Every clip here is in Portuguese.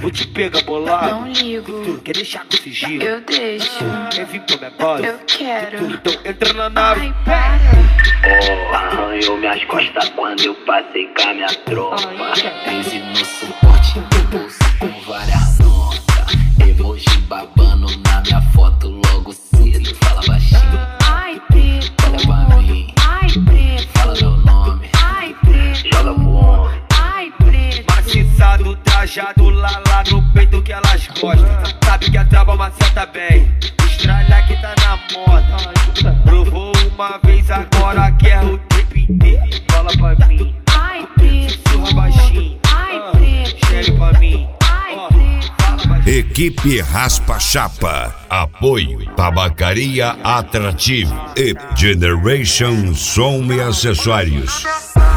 vou te pegar bolado. Não ligo. Tu quer deixar com sigilo? Eu deixo. Quer vir pra minha base? Eu quero. Então entra na nave. Ai, para. Oh, arranhou minhas costas quando eu passei com a minha tropa. 13 no suporte, bolsa com várias notas. Emoji babando na minha foto logo cedo. Fala baixinho. Ai, preto. Olha pra mim. Ai, preto. Fala meu nome. Ai, preto. Joga pro homem. Ai, preto. Maciçado, trajado lá no peito que elas gostam. Sabe que a trava maceta bem. Estralha que tá na moda. Provou uma vez, agora quer o tempo inteiro. Fala pra mim. Ai, preto. Surra baixinho. Ai, preto. Chega pra mim. Ai, preto. Fala baixinho. Equipe Raspa Chapa. Apoio Tabacaria Atrativo e Generation Som e Acessórios.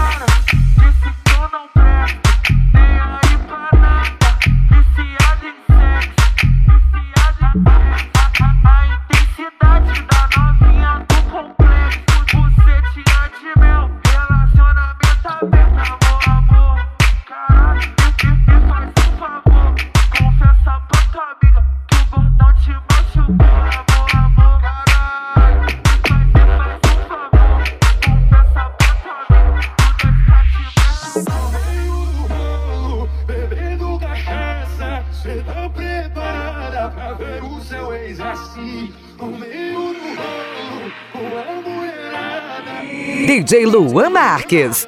Cê tá preparada pra ver o seu ex assim, no meio do rolo, com a mulherada. DJ Luan Marques.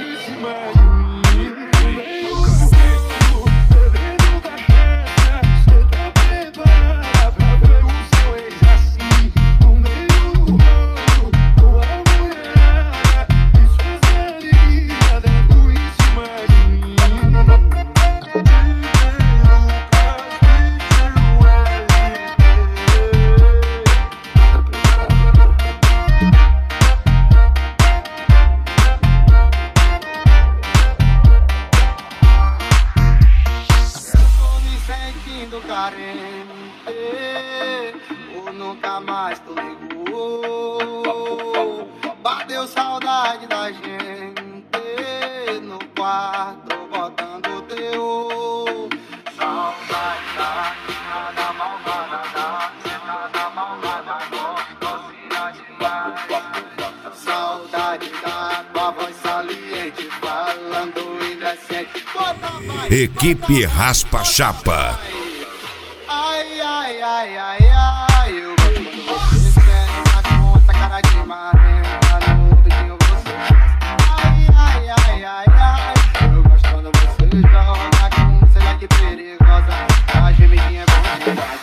Ou nunca mais tu ligou. Bateu saudade da gente no quarto, botando teu. Saudade da nada malvada, nada malvada, gostosinha demais. Saudade da tua voz saliente, falando indecente. Equipe Raspa Chapa. Ai, ai, ai, ai, ai, eu gosto quando você quer na conta, cara de marena, no ouvidinho você faz. Ai, ai, ai, ai, ai, eu gosto quando você joga com sei lá que perigosa, a gemidinha é bom demais.